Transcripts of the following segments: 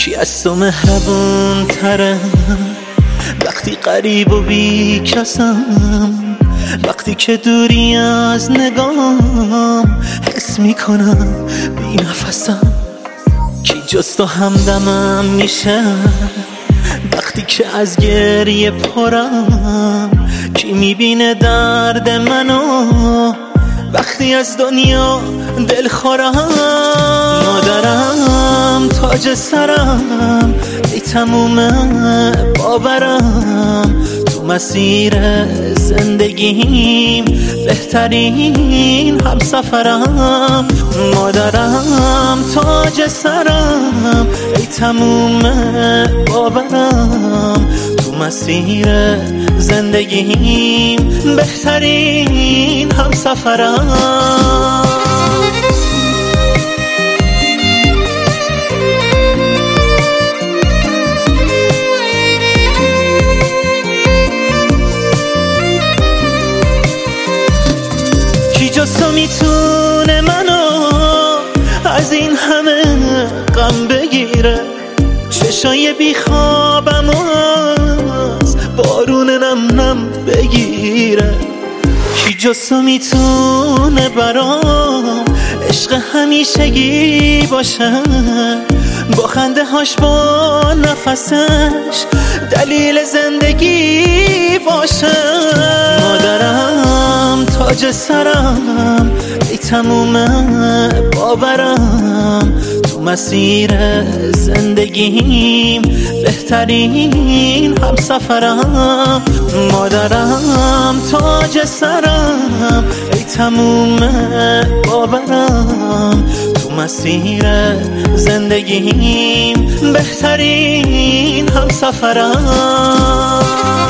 کی از تو مهربون تره وقتی غریب و بی کسم، وقتی که دوری از نگام حس میکنم بی نفسم. کی جز تو همدمم میشه وقتی که از گریه پرم؟ کی میبینه درد منو وقتی از دنیا دل خورم؟ مادرم تاج سرم، ای تموم باورم، تو مسیر زندگیم بهترین همسفرم. مادرم تاج سرم، ای تموم باورم، تو مسیر زندگیم بهترین همسفرم. کی جز تو میتونه منو از این همه غم بگیره؟ چشای بیخوابم از بارون نم نم بگیره؟ کی جز تو میتونه برام عشق همیشگی باشه؟ با خنده هاش با نفسش دلیل زندگی باشه؟ مادرم تاج سرم، ای تموم باورم، تو مسیر زندگیم بهترین همسفرم. مادرم تاج سرم، ای تموم باورم، تو مسیر زندگیم بهترین همسفرم.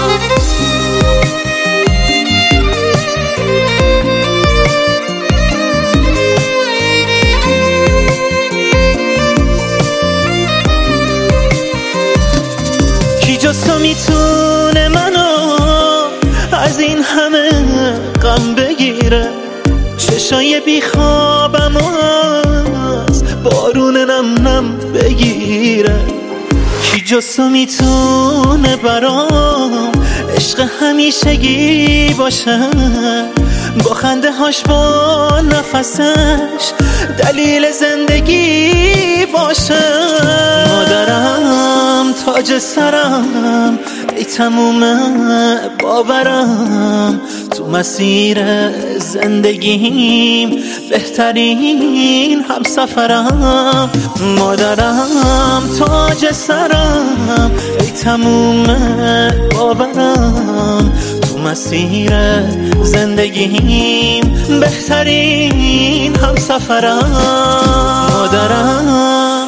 کی جز تو میتونه منو از این همه غم بگیره؟ چشای بیخوابم از بارون نم نم بگیره؟ کی جز تو میتونه برام عشق همیشگی باشه؟ با خنده هاش با نفسش دلیل زندگی باشه؟ مادرم تاج سرم، ای تموم باورم، تو مسیر زندگیم بهترین همسفرم. مادرم تاج سرم، ای تموم باورم، تو مسیر زندگیم بهترین همسفرم. مادرم